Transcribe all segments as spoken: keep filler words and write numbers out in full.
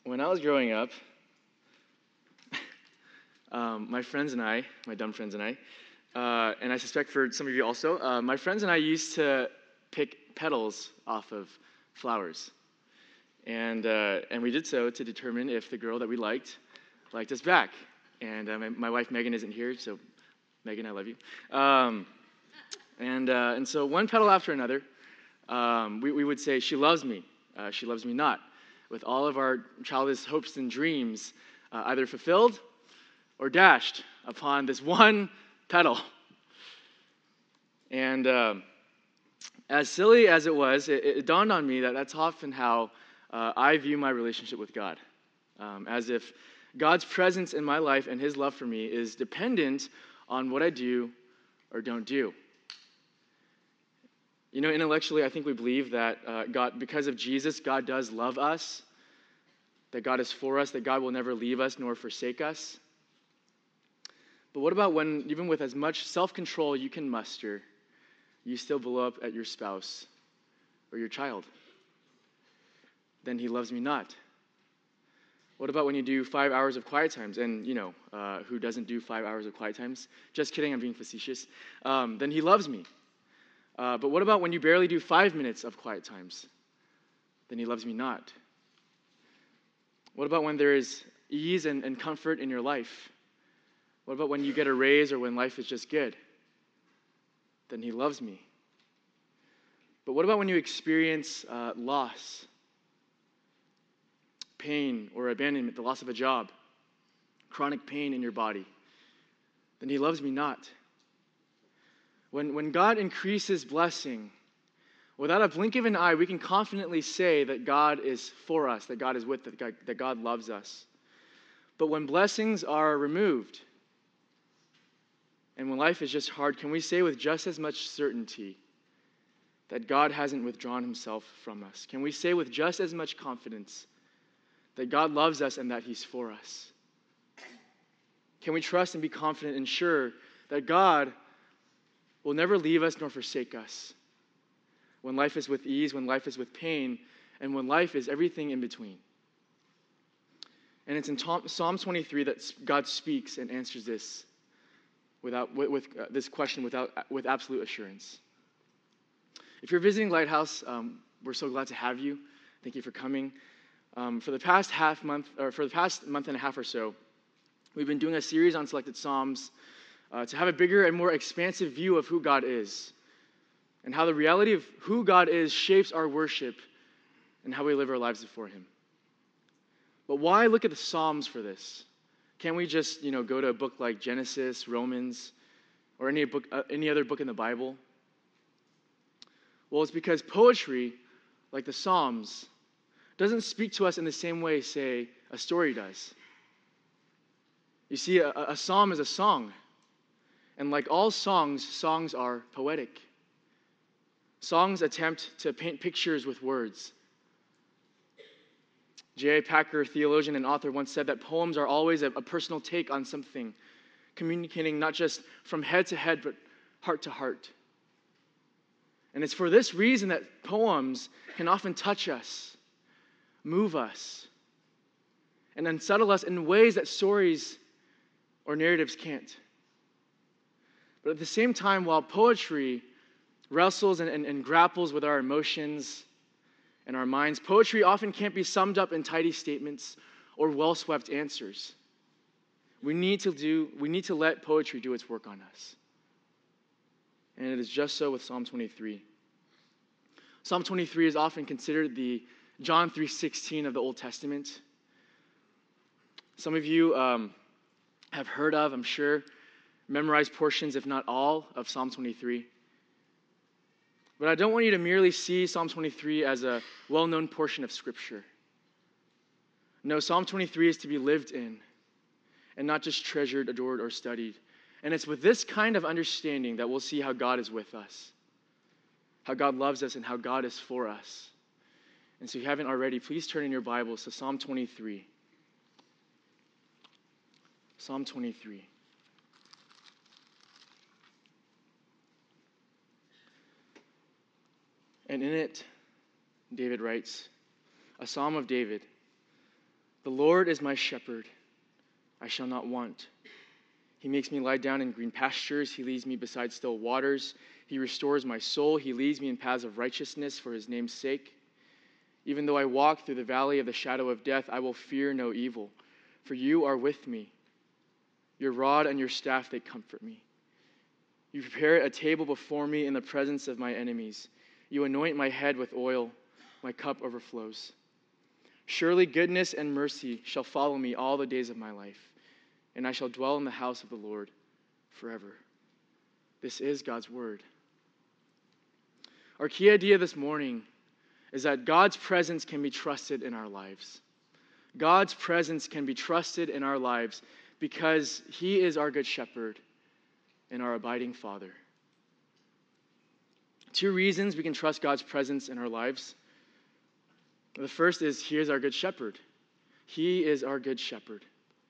When I was growing up, um, my friends and I, my dumb friends and I, uh, and I suspect for some of you also, uh, my friends and I used to pick petals off of flowers. And uh, and we did so to determine if the girl that we liked liked us back. And uh, my, my wife Megan isn't here, so Megan, I love you. Um, and uh, and so one petal after another, um, we, we would say, she loves me, uh, she loves me not, with all of our childish hopes and dreams uh, either fulfilled or dashed upon this one petal. And um, as silly as it was, it, it dawned on me that that's often how uh, I view my relationship with God, um, as if God's presence in my life and his love for me is dependent on what I do or don't do. You know, intellectually, I think we believe that uh, God, because of Jesus, God does love us, that God is for us, that God will never leave us nor forsake us. But what about when, even with as much self-control you can muster, you still blow up at your spouse or your child? Then he loves me not. What about when you do five hours of quiet times? And, you know, uh, who doesn't do five hours of quiet times? Just kidding, I'm being facetious. Um, then he loves me. Uh, but what about when you barely do five minutes of quiet times? Then he loves me not. What about when there is ease and, and comfort in your life? What about when you get a raise or when life is just good? Then he loves me. But what about when you experience uh, loss, pain or abandonment, the loss of a job, chronic pain in your body? Then he loves me not. When, when God increases blessing, without a blink of an eye, we can confidently say that God is for us, that God is with us, that God, that God loves us. But when blessings are removed, and when life is just hard, can we say with just as much certainty that God hasn't withdrawn himself from us? Can we say with just as much confidence that God loves us and that he's for us? Can we trust and be confident and sure that God will never leave us nor forsake us when life is with ease, when life is with pain, and when life is everything in between? And it's in Psalm twenty-three that God speaks and answers this without with, with uh, this question without with absolute assurance. If you're visiting Lighthouse, um, we're so glad to have you. Thank you for coming. Um, for the past half month, or for the past month and a half or so, we've been doing a series on selected Psalms uh, to have a bigger and more expansive view of who God is and how the reality of who God is shapes our worship and how we live our lives before him. But why look at the Psalms for this? Can't we just, you know, go to a book like Genesis, Romans, or any book, uh, any other book in the Bible? Well, it's because poetry, like the Psalms, doesn't speak to us in the same way, say, a story does. You see, a, a psalm is a song. And like all songs, songs are poetic. Songs attempt to paint pictures with words. J A Packer, theologian and author, once said that poems are always a, a personal take on something, communicating not just from head to head, but heart to heart. And it's for this reason that poems can often touch us, move us, and unsettle us in ways that stories or narratives can't. But at the same time, while poetry wrestles and, and, and grapples with our emotions and our minds, poetry often can't be summed up in tidy statements or well-swept answers. We need to do, we need to let poetry do its work on us. And it is just so with Psalm twenty-three. Psalm twenty-three is often considered the John three sixteen of the Old Testament. Some of you um, have heard of, I'm sure, memorized portions, if not all, of Psalm twenty-three. But I don't want you to merely see Psalm twenty-three as a well-known portion of Scripture. No, Psalm twenty-three is to be lived in, and not just treasured, adored, or studied. And it's with this kind of understanding that we'll see how God is with us, how God loves us, and how God is for us. And so if you haven't already, please turn in your Bibles to Psalm twenty-three. Psalm twenty-three. And in it, David writes, a psalm of David, The Lord is my shepherd. I shall not want. He makes me lie down in green pastures. He leads me beside still waters. He restores my soul. He leads me in paths of righteousness for his name's sake. Even though I walk through the valley of the shadow of death, I will fear no evil, for you are with me. Your rod and your staff, they comfort me. You prepare a table before me in the presence of my enemies. You anoint my head with oil. My cup overflows. Surely goodness and mercy shall follow me all the days of my life, and I shall dwell in the house of the Lord forever. This is God's word. Our key idea this morning is that God's presence can be trusted in our lives. God's presence can be trusted in our lives because he is our good shepherd and our abiding Father. Two reasons we can trust God's presence in our lives. The first is he is our good shepherd. He is our good shepherd.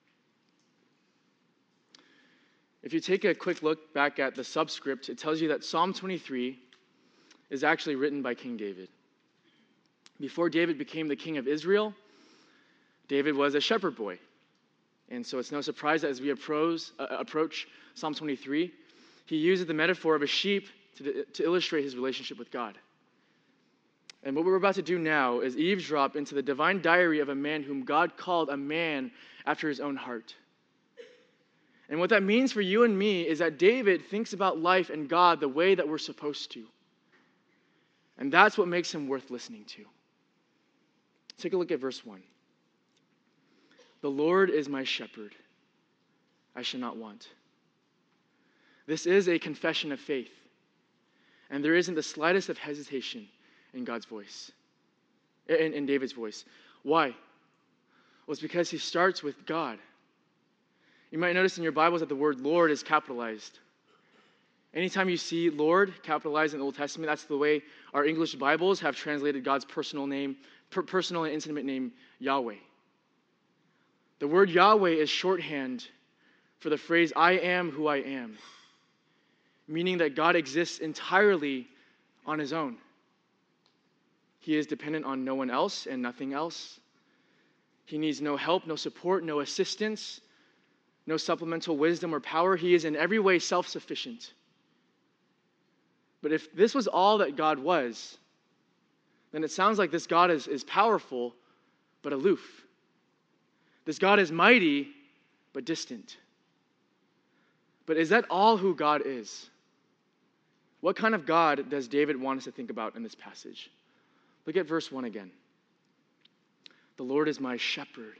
If you take a quick look back at the subscript, it tells you that Psalm twenty-three is actually written by King David. Before David became the king of Israel, David was a shepherd boy. And so it's no surprise that as we approach, uh, approach Psalm twenty-three, he uses the metaphor of a sheep to, to illustrate his relationship with God. And what we're about to do now is eavesdrop into the divine diary of a man whom God called a man after his own heart. And what that means for you and me is that David thinks about life and God the way that we're supposed to. And that's what makes him worth listening to. Take a look at verse one. The Lord is my shepherd. I shall not want. This is a confession of faith. And there isn't the slightest of hesitation in God's voice, in, in David's voice. Why? Well, it's because he starts with God. You might notice in your Bibles that the word Lord is capitalized. Anytime you see Lord capitalized in the Old Testament, that's the way our English Bibles have translated God's personal name, per- personal and intimate name, Yahweh. The word Yahweh is shorthand for the phrase, I am who I am, meaning that God exists entirely on his own. He is dependent on no one else and nothing else. He needs no help, no support, no assistance, no supplemental wisdom or power. He is in every way self-sufficient. But if this was all that God was, then it sounds like this God is, is powerful, but aloof. This God is mighty, but distant. But is that all who God is? What kind of God does David want us to think about in this passage? Look at verse one again. The Lord is my shepherd.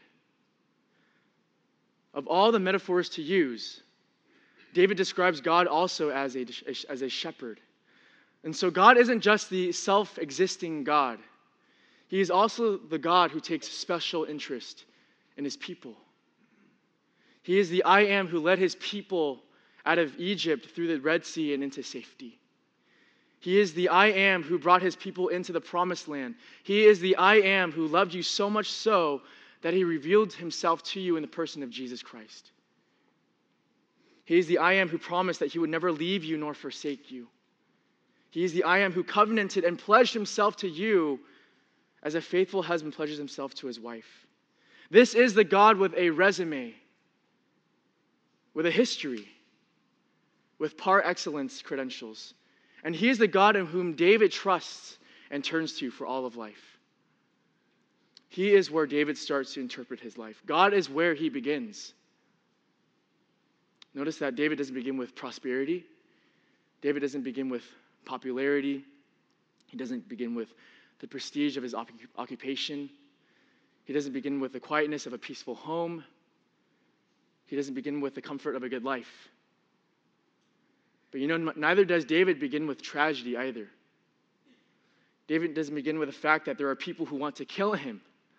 Of all the metaphors to use, David describes God also as a, as a shepherd. And so God isn't just the self-existing God. He is also the God who takes special interest in his people. He is the I am who led his people out of Egypt through the Red Sea and into safety. He is the I am who brought his people into the promised land. He is the I am who loved you so much so that he revealed himself to you in the person of Jesus Christ. He is the I am who promised that he would never leave you nor forsake you. He is the I am who covenanted and pledged himself to you as a faithful husband pledges himself to his wife. This is the God with a resume, with a history, with par excellence credentials. And he is the God in whom David trusts and turns to for all of life. He is where David starts to interpret his life. God is where he begins. Notice that David doesn't begin with prosperity. David doesn't begin with popularity. He doesn't begin with the prestige of his occupation. He doesn't begin with the quietness of a peaceful home. He doesn't begin with the comfort of a good life. But you know, neither does David begin with tragedy either. David doesn't begin with the fact that there are people who want to kill him.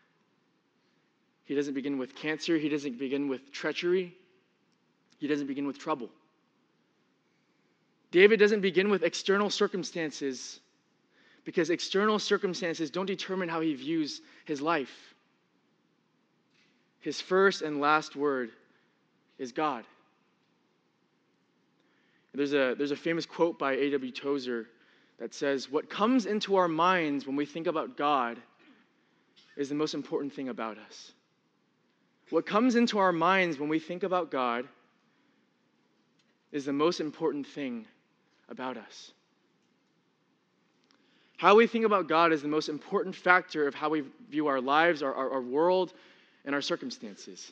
He doesn't begin with cancer. He doesn't begin with treachery. He doesn't begin with trouble. David doesn't begin with external circumstances because external circumstances don't determine how he views his life. His first and last word is God. There's a, there's a famous quote by A W Tozer that says, what comes into our minds when we think about God is the most important thing about us. What comes into our minds when we think about God is the most important thing about us. How we think about God is the most important factor of how we view our lives, our, our, our world, and our circumstances.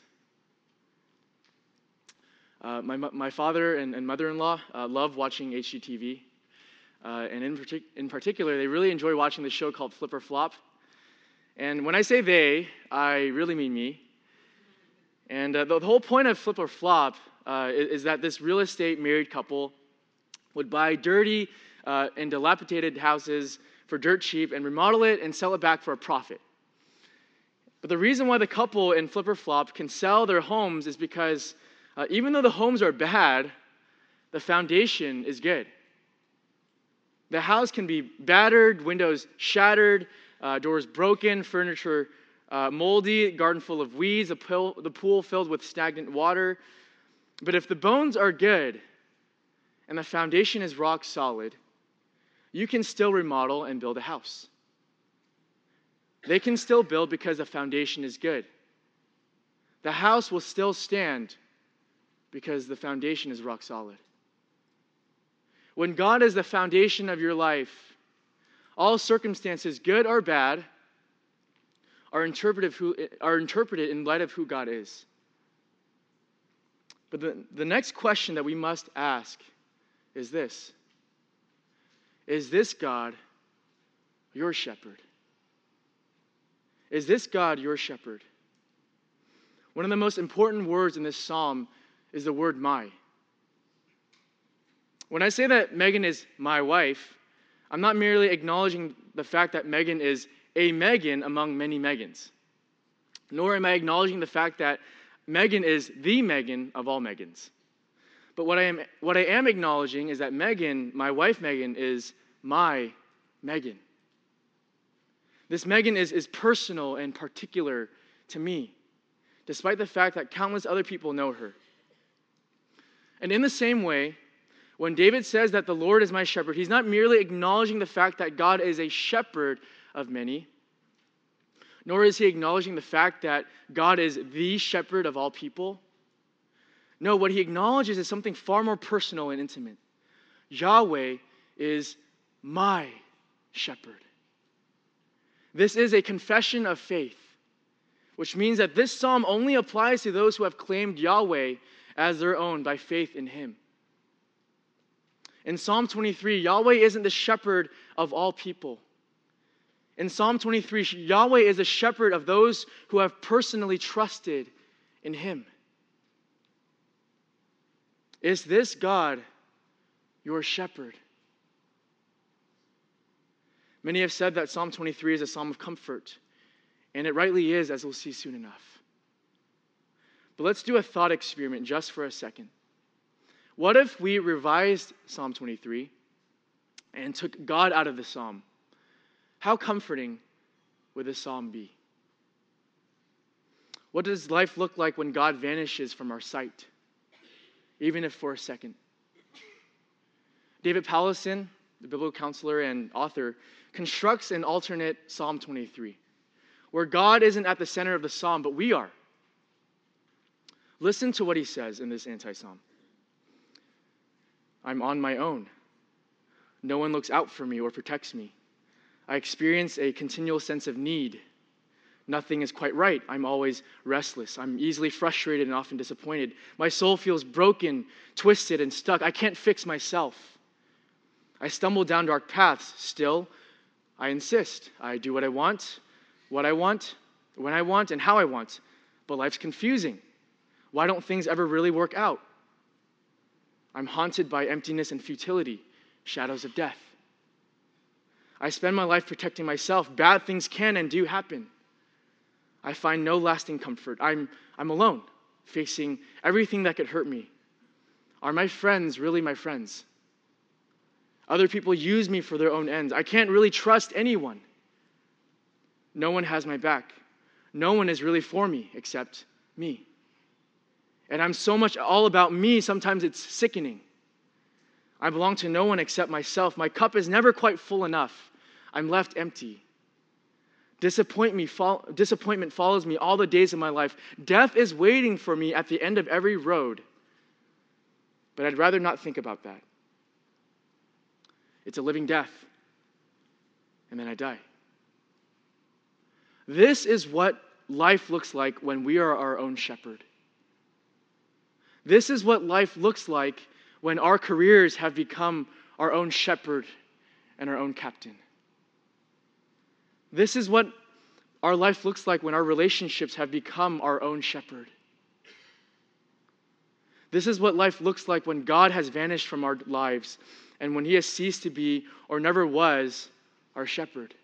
Uh, my, my father and, and mother-in-law uh, love watching H G T V. Uh, and in, partic- in particular, they really enjoy watching the show called Flip or Flop. And when I say they, I really mean me. And uh, the, the whole point of Flip or Flop uh, is, is that this real estate married couple would buy dirty uh, and dilapidated houses for dirt cheap and remodel it and sell it back for a profit. But the reason why the couple in Flip or Flop can sell their homes is because uh, even though the homes are bad, the foundation is good. The house can be battered, windows shattered, uh, doors broken, furniture uh, moldy, garden full of weeds, the pool, the pool filled with stagnant water. But if the bones are good and the foundation is rock solid, you can still remodel and build a house. They can still build because the foundation is good. The house will still stand because the foundation is rock solid. When God is the foundation of your life, all circumstances, good or bad, are interpreted, who, are interpreted in light of who God is. But the, the next question that we must ask is this: is this God your shepherd? Is this God your shepherd? One of the most important words in this psalm is the word my. When I say that Megan is my wife, I'm not merely acknowledging the fact that Megan is a Megan among many Megans, nor am I acknowledging the fact that Megan is the Megan of all Megans. But what I am what I am acknowledging is that Megan, my wife Megan, is my Megan. This Megan is, is personal and particular to me, despite the fact that countless other people know her. And in the same way, when David says that the Lord is my shepherd, he's not merely acknowledging the fact that God is a shepherd of many, nor is he acknowledging the fact that God is the shepherd of all people. No, what he acknowledges is something far more personal and intimate. Yahweh is my shepherd. This is a confession of faith, which means that this psalm only applies to those who have claimed Yahweh as their own by faith in him. In Psalm twenty-three, Yahweh isn't the shepherd of all people. In Psalm twenty-three, Yahweh is a shepherd of those who have personally trusted in him. Is this God your shepherd? Many have said that Psalm twenty-three is a psalm of comfort, and it rightly is, as we'll see soon enough. But let's do a thought experiment just for a second. What if we revised Psalm twenty-three and took God out of the psalm? How comforting would this psalm be? What does life look like when God vanishes from our sight, even if for a second? David Powlison, the biblical counselor and author, constructs an alternate Psalm twenty-three, where God isn't at the center of the psalm, but we are. Listen to what he says in this anti-psalm. I'm on my own. No one looks out for me or protects me. I experience a continual sense of need. Nothing is quite right. I'm always restless. I'm easily frustrated and often disappointed. My soul feels broken, twisted, and stuck. I can't fix myself. I stumble down dark paths. Still, I insist. I do what I want, what I want, when I want, and how I want. But life's confusing. Why don't things ever really work out? I'm haunted by emptiness and futility, shadows of death. I spend my life protecting myself. Bad things can and do happen. I find no lasting comfort. I'm, I'm alone, facing everything that could hurt me. Are my friends really my friends? Other people use me for their own ends. I can't really trust anyone. No one has my back. No one is really for me except me. And I'm so much all about me, sometimes it's sickening. I belong to no one except myself. My cup is never quite full enough. I'm left empty. Disappoint me, fo- disappointment follows me all the days of my life. Death is waiting for me at the end of every road. But I'd rather not think about that. It's a living death. And then I die. This is what life looks like when we are our own shepherd. This is what life looks like when our careers have become our own shepherd and our own captain. This is what our life looks like when our relationships have become our own shepherd. This is what life looks like when God has vanished from our lives and when he has ceased to be or never was our shepherd.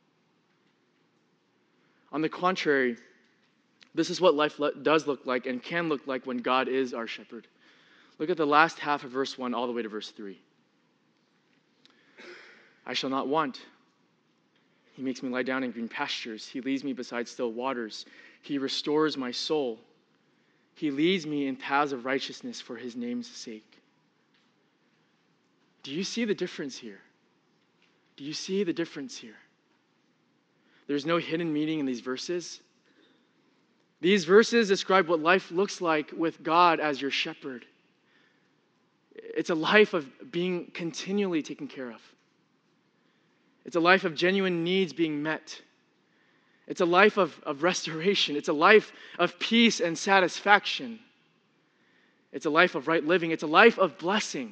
On the contrary, this is what life does look like and can look like when God is our shepherd. Look at the last half of verse one all the way to verse three. I shall not want. He makes me lie down in green pastures. He leads me beside still waters. He restores my soul. He leads me in paths of righteousness for his name's sake. Do you see the difference here? Do you see the difference here? There's no hidden meaning in these verses. These verses describe what life looks like with God as your shepherd. It's a life of being continually taken care of. It's a life of genuine needs being met. It's a life of, of restoration. It's a life of peace and satisfaction. It's a life of right living. It's a life of blessing.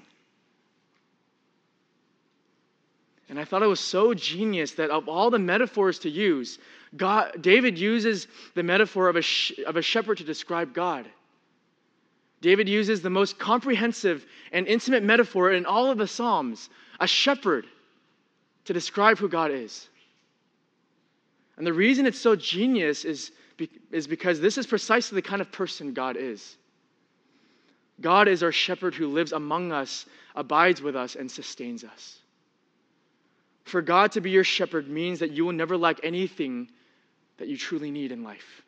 And I thought it was so genius that of all the metaphors to use, God, David uses the metaphor of a, sh- of a shepherd to describe God. David uses the most comprehensive and intimate metaphor in all of the Psalms, a shepherd, to describe who God is. And the reason it's so genius is, be- is because this is precisely the kind of person God is. God is our shepherd who lives among us, abides with us, and sustains us. For God to be your shepherd means that you will never lack anything that you truly need in life.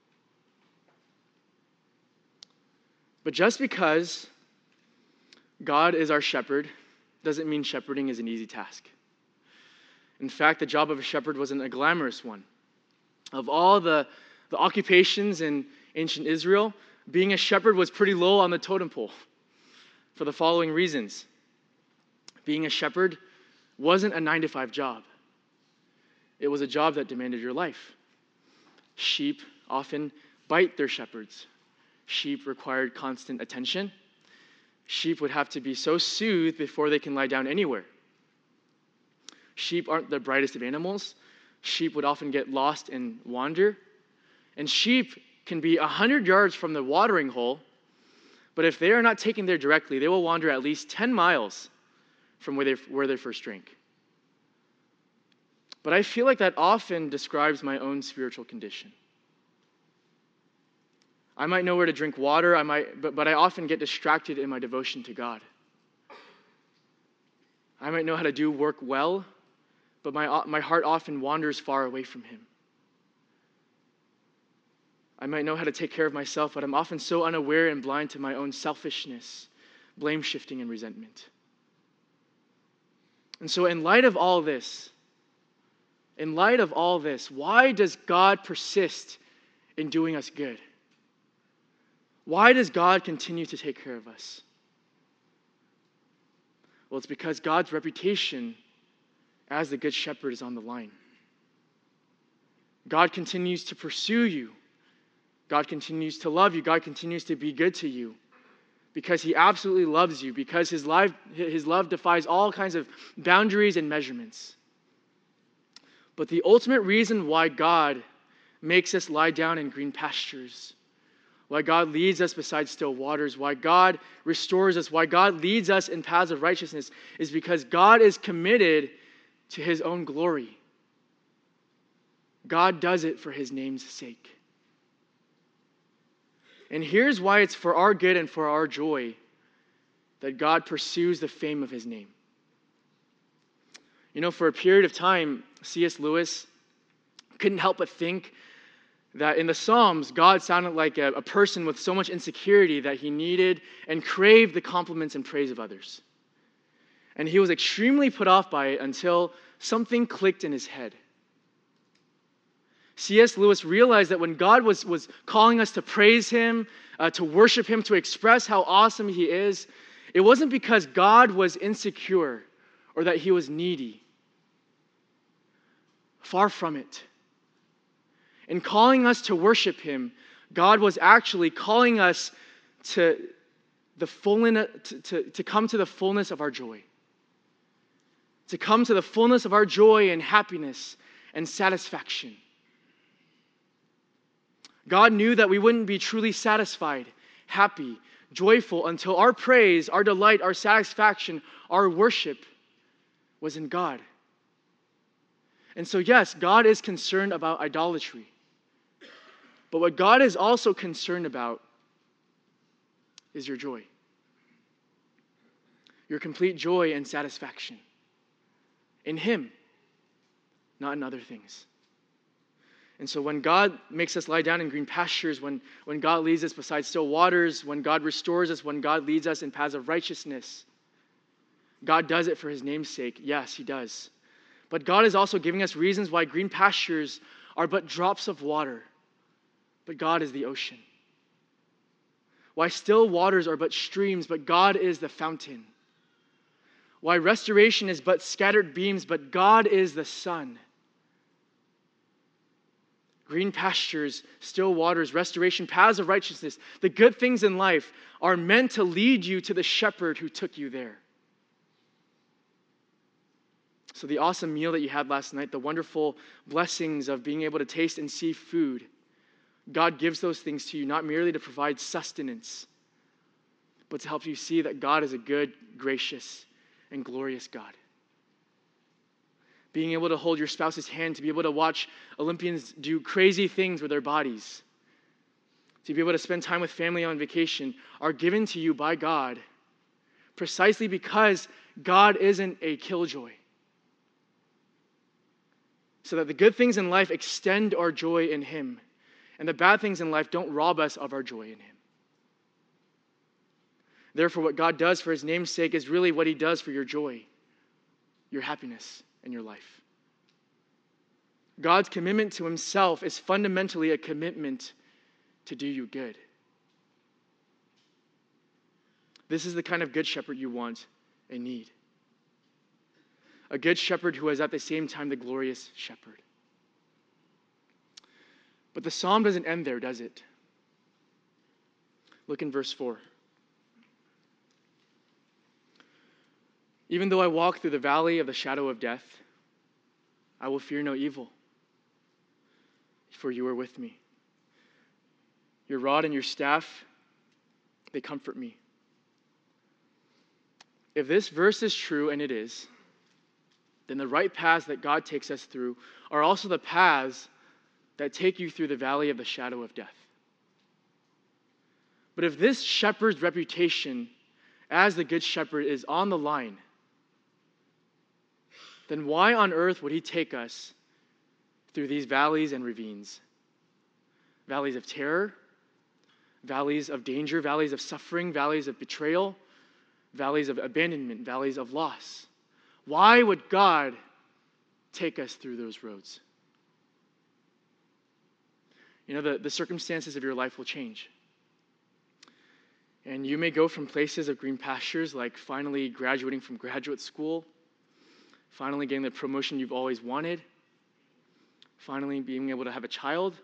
But just because God is our shepherd doesn't mean shepherding is an easy task. In fact, the job of a shepherd wasn't a glamorous one. Of all the, the occupations in ancient Israel, being a shepherd was pretty low on the totem pole for the following reasons. Being a shepherd wasn't a nine to five job. It was a job that demanded your life. Sheep often bite their shepherds. Sheep required constant attention. Sheep would have to be so soothed before they can lie down anywhere. Sheep aren't the brightest of animals. Sheep would often get lost and wander. And sheep can be one hundred yards from the watering hole, but if they are not taken there directly, they will wander at least ten miles from where they, where they first drank. But I feel like that often describes my own spiritual condition. I might know where to drink water, I might, but, but I often get distracted in my devotion to God. I might know how to do work well, but my, my heart often wanders far away from him. I might know how to take care of myself, but I'm often so unaware and blind to my own selfishness, blame shifting, and resentment. And so in light of all this, in light of all this, why does God persist in doing us good? Why does God continue to take care of us? Well, it's because God's reputation as the Good Shepherd is on the line. God continues to pursue you. God continues to love you. God continues to be good to you because he absolutely loves you, because his life, his love defies all kinds of boundaries and measurements. But the ultimate reason why God makes us lie down in green pastures, why God leads us beside still waters, why God restores us, why God leads us in paths of righteousness, is because God is committed to his own glory. God does it for his name's sake. And here's why it's for our good and for our joy that God pursues the fame of his name. You know, for a period of time, C S Lewis couldn't help but think that in the Psalms, God sounded like a, a person with so much insecurity that he needed and craved the compliments and praise of others. And he was extremely put off by it until something clicked in his head. C S. Lewis realized that when God was, was calling us to praise him, uh, to worship him, to express how awesome he is, it wasn't because God was insecure or that he was needy. Far from it. In calling us to worship him, God was actually calling us to the fullness, to, to, to come to the fullness of our joy. To come to the fullness of our joy and happiness and satisfaction. God knew that we wouldn't be truly satisfied, happy, joyful until our praise, our delight, our satisfaction, our worship was in God. And so, yes, God is concerned about idolatry. But what God is also concerned about is your joy. Your complete joy and satisfaction. In him, not in other things. And so when God makes us lie down in green pastures, when, when God leads us beside still waters, when God restores us, when God leads us in paths of righteousness, God does it for his name's sake. Yes, he does. But God is also giving us reasons why green pastures are but drops of water, but God is the ocean. Why still waters are but streams, but God is the fountain. Why restoration is but scattered beams, but God is the sun. Green pastures, still waters, restoration, paths of righteousness, the good things in life are meant to lead you to the shepherd who took you there. So the awesome meal that you had last night, the wonderful blessings of being able to taste and see food, God gives those things to you not merely to provide sustenance, but to help you see that God is a good, gracious, and glorious God. Being able to hold your spouse's hand, to be able to watch Olympians do crazy things with their bodies, to be able to spend time with family on vacation, are given to you by God precisely because God isn't a killjoy. So that the good things in life extend our joy in him, and the bad things in life don't rob us of our joy in him. Therefore, what God does for his name's sake is really what he does for your joy, your happiness, and your life. God's commitment to himself is fundamentally a commitment to do you good. This is the kind of good shepherd you want and need. A good shepherd who is at the same time the glorious shepherd. But the psalm doesn't end there, does it? Look in verse four. Even though I walk through the valley of the shadow of death, I will fear no evil, for you are with me. Your rod and your staff, they comfort me. If this verse is true, and it is, then the right paths that God takes us through are also the paths that take you through the valley of the shadow of death. But if this shepherd's reputation as the good shepherd is on the line, then why on earth would he take us through these valleys and ravines? Valleys of terror, valleys of danger, valleys of suffering, valleys of betrayal, valleys of abandonment, valleys of loss. Why would God take us through those roads? You know, the, the circumstances of your life will change. And you may go from places of green pastures, like finally graduating from graduate school, finally getting the promotion you've always wanted, finally being able to have a child.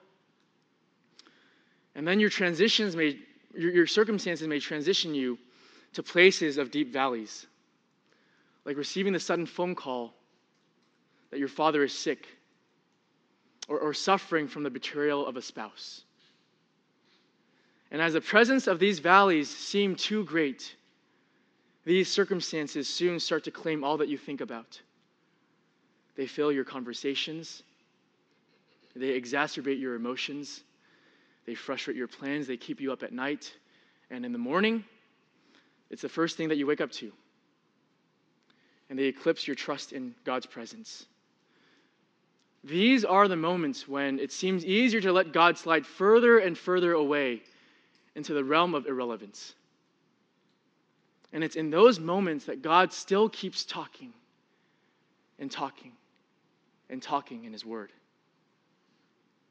And then your transitions may, your, your circumstances may transition you to places of deep valleys, like receiving the sudden phone call that your father is sick, or, or suffering from the betrayal of a spouse. And as the presence of these valleys seem too great, these circumstances soon start to claim all that you think about. They fill your conversations. They exacerbate your emotions. They frustrate your plans. They keep you up at night. And in the morning, it's the first thing that you wake up to. And they eclipse your trust in God's presence. These are the moments when it seems easier to let God slide further and further away into the realm of irrelevance. And it's in those moments that God still keeps talking and talking and talking in his word.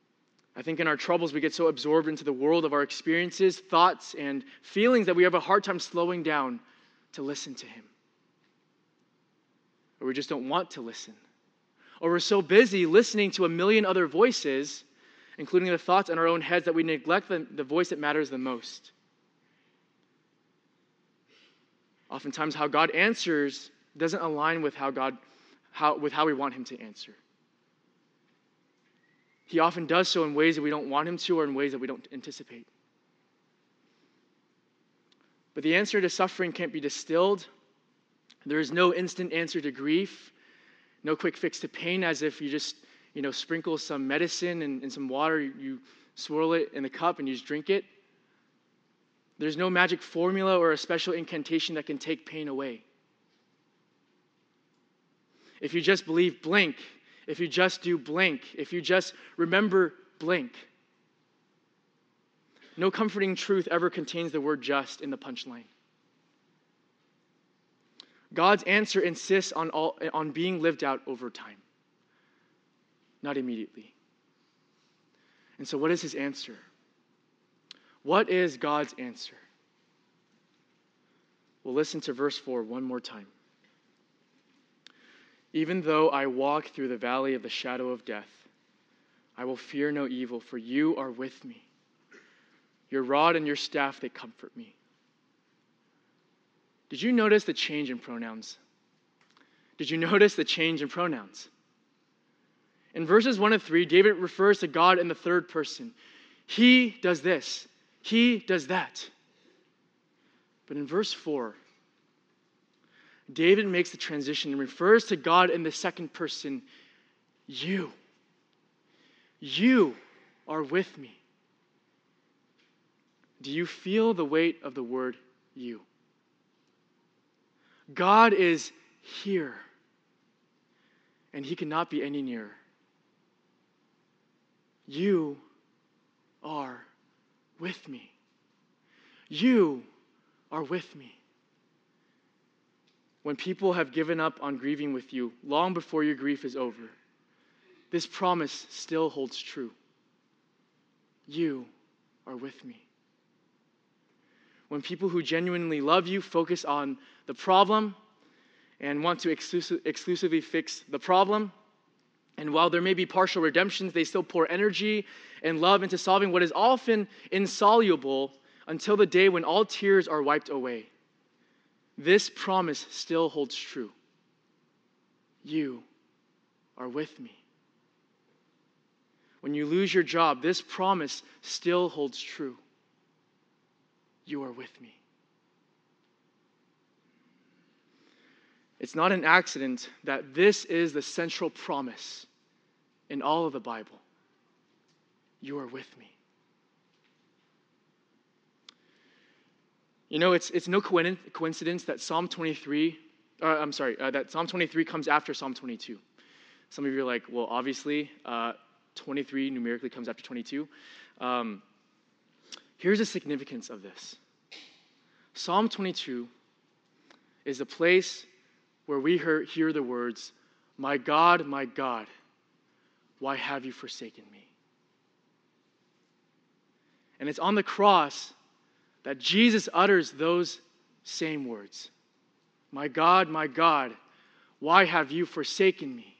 I think in our troubles, we get so absorbed into the world of our experiences, thoughts, and feelings that we have a hard time slowing down to listen to him. Or we just don't want to listen. Or we're so busy listening to a million other voices, including the thoughts in our own heads, that we neglect the, the voice that matters the most. Oftentimes, how God answers doesn't align with how God, how, with how we want him to answer. He often does so in ways that we don't want him to, or in ways that we don't anticipate. But the answer to suffering can't be distilled. There is no instant answer to grief, no quick fix to pain, as if you just, you know, sprinkle some medicine and, and some water, you, you swirl it in the cup and you just drink it. There's no magic formula or a special incantation that can take pain away. If you just believe blank, if you just do blank, if you just remember blank. No comforting truth ever contains the word just in the punchline. God's answer insists on, all, on being lived out over time, not immediately. And so what is his answer? What is God's answer? Well, listen to verse four one more time. Even though I walk through the valley of the shadow of death, I will fear no evil, for you are with me. Your rod and your staff, they comfort me. Did you notice the change in pronouns? Did you notice the change in pronouns? In verses one and three, David refers to God in the third person. He does this. He does that. But in verse four, David makes the transition and refers to God in the second person. You. You are with me. Do you feel the weight of the word you? God is here, and he cannot be any nearer. You are with me. You are with me. When people have given up on grieving with you long before your grief is over, this promise still holds true. You are with me. When people who genuinely love you focus on the problem and want to exclusive, exclusively fix the problem, and while there may be partial redemptions, they still pour energy and love into solving what is often insoluble until the day when all tears are wiped away. This promise still holds true. You are with me. When you lose your job, this promise still holds true. You are with me. It's not an accident that this is the central promise in all of the Bible. You are with me. You know, it's it's no coincidence that Psalm twenty-three, uh, I'm sorry, uh, that Psalm twenty-three comes after Psalm twenty-two. Some of you are like, well, obviously, uh, twenty-three numerically comes after twenty-two. Um, here's the significance of this. Psalm twenty-two is the place where we hear, hear the words, "My God, my God, why have you forsaken me?" And it's on the cross that Jesus utters those same words. "My God, my God, why have you forsaken me?"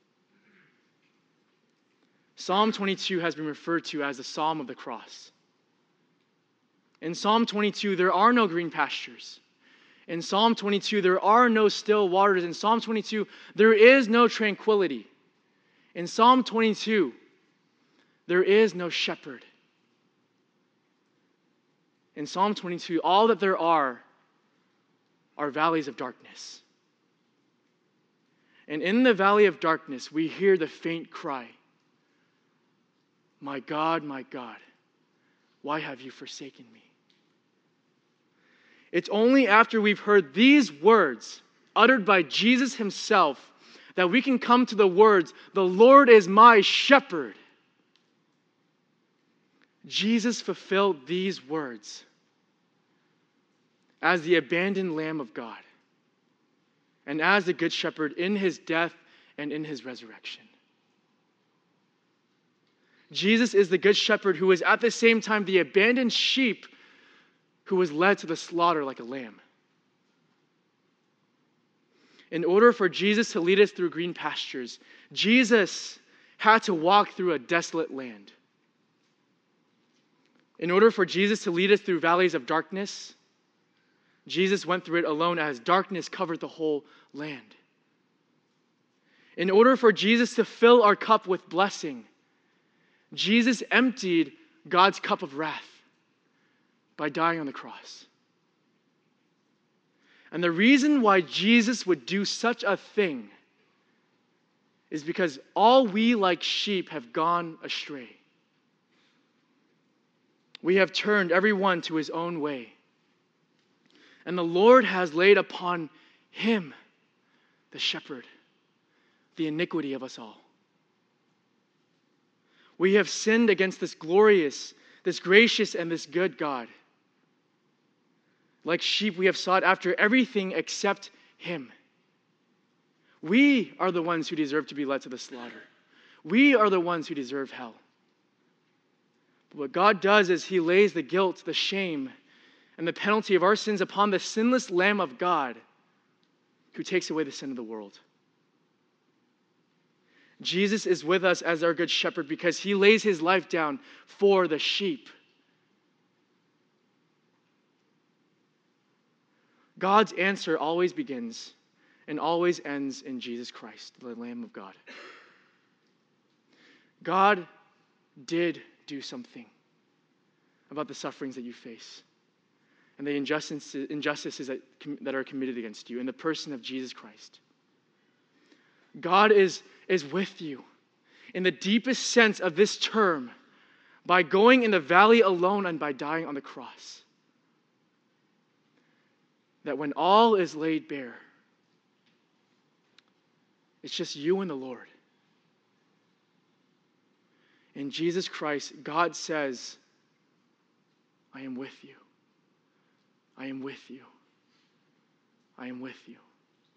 Psalm twenty-two has been referred to as the Psalm of the Cross. In Psalm twenty-two, there are no green pastures. In Psalm twenty-two, there are no still waters. In Psalm twenty-two, there is no tranquility. In Psalm twenty-two, there is no shepherd. In Psalm twenty-two, all that there are are valleys of darkness. And in the valley of darkness, we hear the faint cry, "My God, my God, why have you forsaken me?" It's only after we've heard these words uttered by Jesus himself that we can come to the words, "The Lord is my shepherd." Jesus fulfilled these words as the abandoned Lamb of God and as the Good Shepherd in his death and in his resurrection. Jesus is the good shepherd who is at the same time the abandoned sheep who was led to the slaughter like a lamb. In order for Jesus to lead us through green pastures, Jesus had to walk through a desolate land. In order for Jesus to lead us through valleys of darkness, Jesus went through it alone as darkness covered the whole land. In order for Jesus to fill our cup with blessing, Jesus emptied God's cup of wrath by dying on the cross. And the reason why Jesus would do such a thing is because all we like sheep have gone astray. We have turned everyone to his own way. And the Lord has laid upon him, the shepherd, the iniquity of us all. We have sinned against this glorious, this gracious, and this good God. Like sheep, we have sought after everything except him. We are the ones who deserve to be led to the slaughter. We are the ones who deserve hell. But what God does is he lays the guilt, the shame, and the penalty of our sins upon the sinless Lamb of God who takes away the sin of the world. Jesus is with us as our good shepherd because he lays his life down for the sheep. God's answer always begins and always ends in Jesus Christ, the Lamb of God. God did do something about the sufferings that you face and the injustices, injustices that, that are committed against you in the person of Jesus Christ. God is, is with you in the deepest sense of this term by going in the valley alone and by dying on the cross. That when all is laid bare, it's just you and the Lord. In Jesus Christ, God says, I am with you. I am with you. I am with you.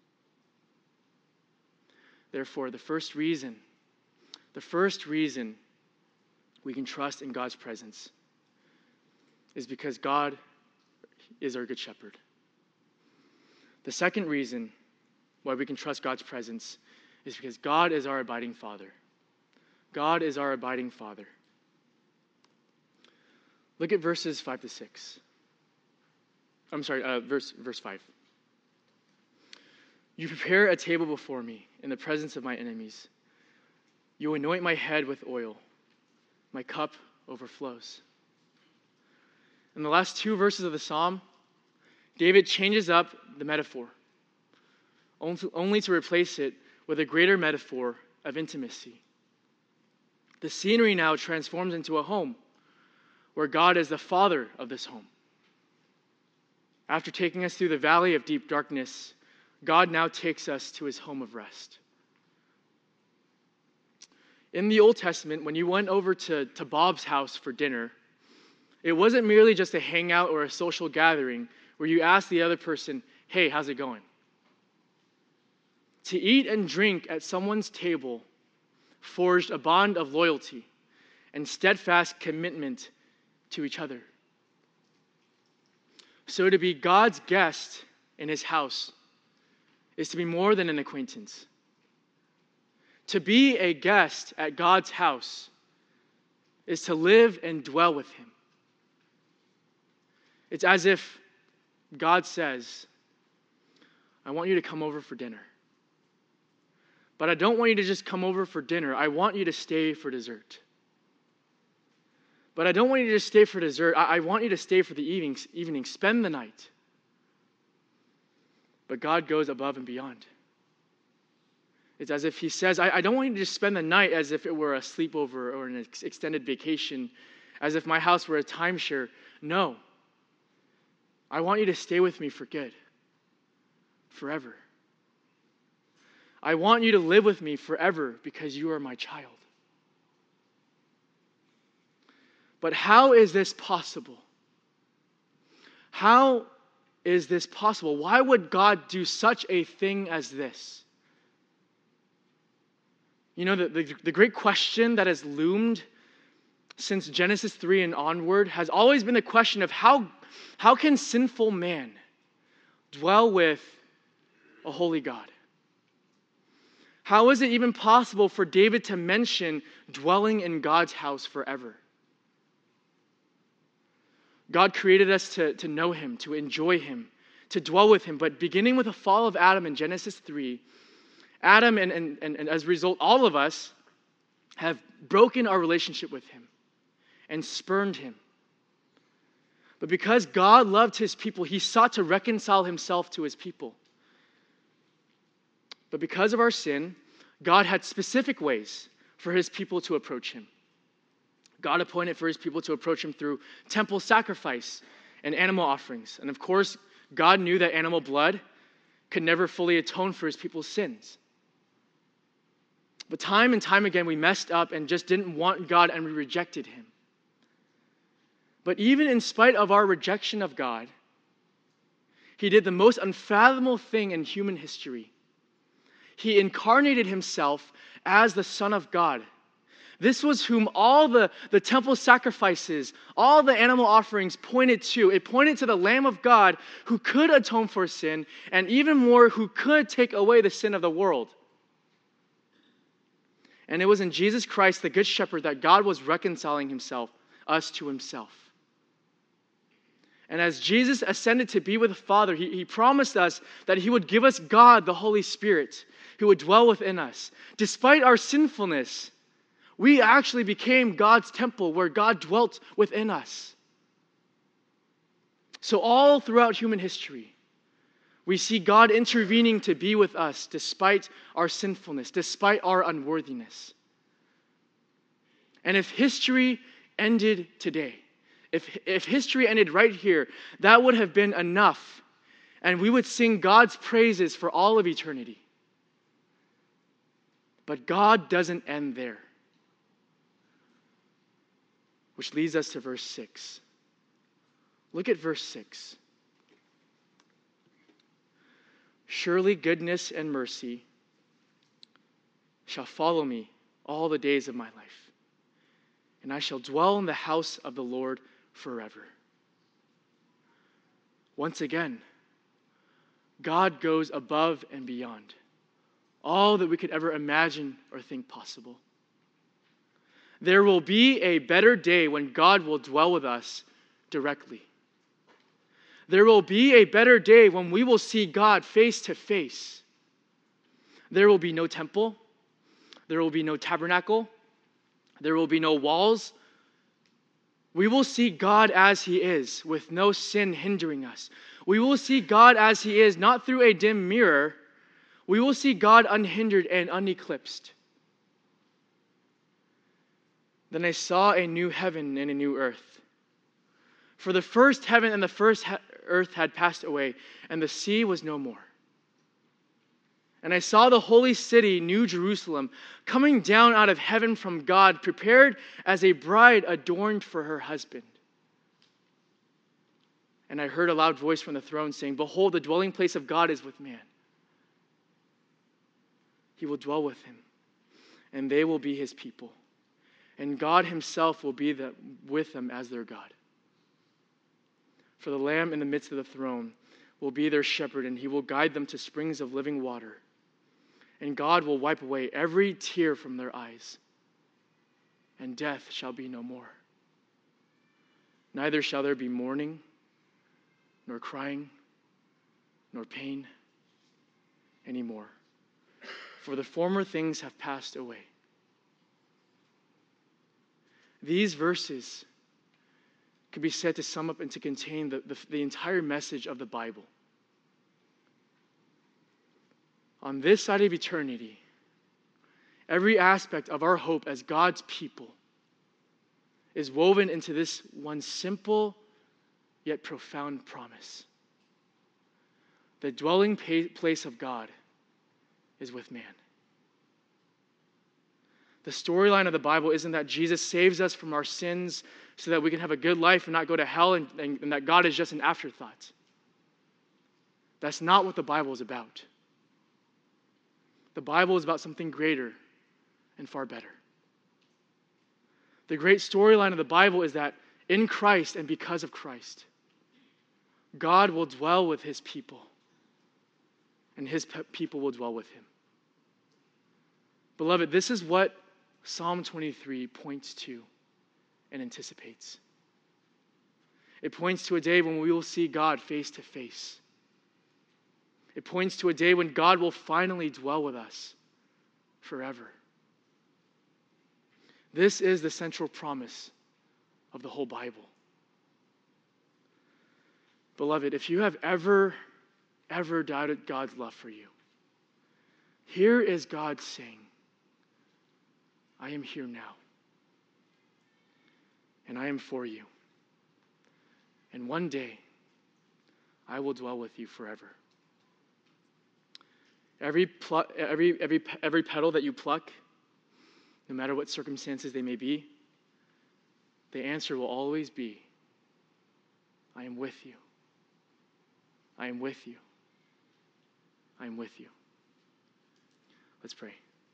Therefore, the first reason, the first reason we can trust in God's presence is because God is our good shepherd. The second reason why we can trust God's presence is because God is our abiding Father. God is our abiding Father. Look at verses five to six. I'm sorry, uh, verse, verse five. You prepare a table before me in the presence of my enemies. You anoint my head with oil. My cup overflows. In the last two verses of the psalm, David changes up the metaphor, only to replace it with a greater metaphor of intimacy. The scenery now transforms into a home where God is the Father of this home. After taking us through the valley of deep darkness, God now takes us to his home of rest. In the Old Testament, when you went over to, to Bob's house for dinner, it wasn't merely just a hangout or a social gathering where you asked the other person, hey, how's it going? To eat and drink at someone's table forged a bond of loyalty and steadfast commitment to each other. So to be God's guest in his house is to be more than an acquaintance. To be a guest at God's house is to live and dwell with him. It's as if God says, I want you to come over for dinner. But I don't want you to just come over for dinner. I want you to stay for dessert. But I don't want you to just stay for dessert. I, I want you to stay for the evening, evening. Spend the night. But God goes above and beyond. It's as if he says, I, I don't want you to just spend the night as if it were a sleepover or an ex- extended vacation, as if my house were a timeshare. No. I want you to stay with me for good, forever. I want you to live with me forever because you are my child. But how is this possible? How is this possible? Why would God do such a thing as this? You know, the, the, the great question that has loomed since Genesis three and onward has always been the question of how, how can sinful man dwell with a holy God? How is it even possible for David to mention dwelling in God's house forever? God created us to, to know him, to enjoy him, to dwell with him. But beginning with the fall of Adam in Genesis three, Adam and, and, and, and as a result, all of us have broken our relationship with him and spurned him. But because God loved his people, he sought to reconcile himself to his people. But because of our sin, God had specific ways for his people to approach him. God appointed for his people to approach him through temple sacrifice and animal offerings. And of course, God knew that animal blood could never fully atone for his people's sins. But time and time again, we messed up and just didn't want God, and we rejected him. But even in spite of our rejection of God, he did the most unfathomable thing in human history. He incarnated himself as the Son of God. This was whom all the, the temple sacrifices, all the animal offerings pointed to. It pointed to the Lamb of God who could atone for sin, and even more, who could take away the sin of the world. And it was in Jesus Christ, the Good Shepherd, that God was reconciling himself, us to himself. And as Jesus ascended to be with the Father, he, he promised us that he would give us God, the Holy Spirit, who would dwell within us. Despite our sinfulness, we actually became God's temple where God dwelt within us. So all throughout human history, we see God intervening to be with us despite our sinfulness, despite our unworthiness. And if history ended today, if, if history ended right here, that would have been enough, and we would sing God's praises for all of eternity. But God doesn't end there. Which leads us to verse six. Look at verse six. Surely goodness and mercy shall follow me all the days of my life, and I shall dwell in the house of the Lord forever. Once again, God goes above and beyond all that we could ever imagine or think possible. There will be a better day when God will dwell with us directly. There will be a better day when we will see God face to face. There will be no temple. There will be no tabernacle. There will be no walls. We will see God as he is, with no sin hindering us. We will see God as he is, not through a dim mirror. We will see God unhindered and uneclipsed. Then I saw a new heaven and a new earth. For the first heaven and the first he- earth had passed away, and the sea was no more. And I saw the holy city, New Jerusalem, coming down out of heaven from God, prepared as a bride adorned for her husband. And I heard a loud voice from the throne saying, "Behold, the dwelling place of God is with man. He will dwell with him, and they will be his people. And God himself will be the, with them as their God. For the Lamb in the midst of the throne will be their shepherd, and he will guide them to springs of living water. And God will wipe away every tear from their eyes, and death shall be no more. Neither shall there be mourning, nor crying, nor pain anymore. For the former things have passed away." These verses could be said to sum up and to contain the, the, the entire message of the Bible. On this side of eternity, every aspect of our hope as God's people is woven into this one simple yet profound promise. The dwelling place of God is with man. The storyline of the Bible isn't that Jesus saves us from our sins so that we can have a good life and not go to hell, and, and, and that God is just an afterthought. That's not what the Bible is about. The Bible is about something greater and far better. The great storyline of the Bible is that in Christ and because of Christ, God will dwell with his people, and his pe- people will dwell with him. Beloved, this is what Psalm twenty-three points to and anticipates. It points to a day when we will see God face to face. It points to a day when God will finally dwell with us forever. This is the central promise of the whole Bible. Beloved, if you have ever, ever doubted God's love for you, here is God saying, I am here now, and I am for you. And one day, I will dwell with you forever. Every, pl- every, every, every petal that you pluck, no matter what circumstances they may be, the answer will always be, I am with you. I am with you. I am with you. Let's pray.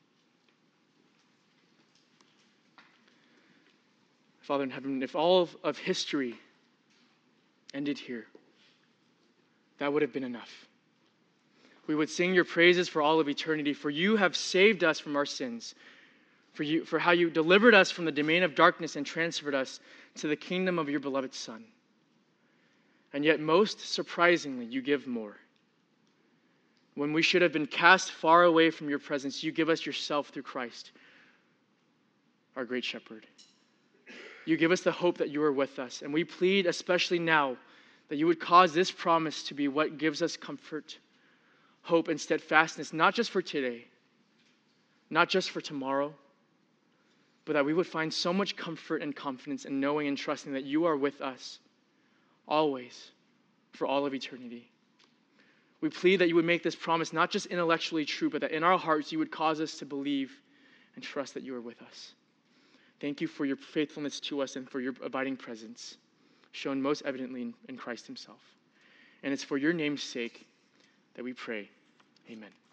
Father in heaven, if all of, of history ended here, that would have been enough. We would sing your praises for all of eternity, for you have saved us from our sins, for you, for how you delivered us from the domain of darkness and transferred us to the kingdom of your beloved Son. And yet, most surprisingly, you give more. When we should have been cast far away from your presence, you give us yourself through Christ, our great shepherd. You give us the hope that you are with us. And we plead, especially now, that you would cause this promise to be what gives us comfort, hope, and steadfastness, not just for today, not just for tomorrow, but that we would find so much comfort and confidence in knowing and trusting that you are with us always, for all of eternity. We plead that you would make this promise not just intellectually true, but that in our hearts you would cause us to believe and trust that you are with us. Thank you for your faithfulness to us and for your abiding presence, shown most evidently in, in Christ himself. And it's for your name's sake that we pray. Amen.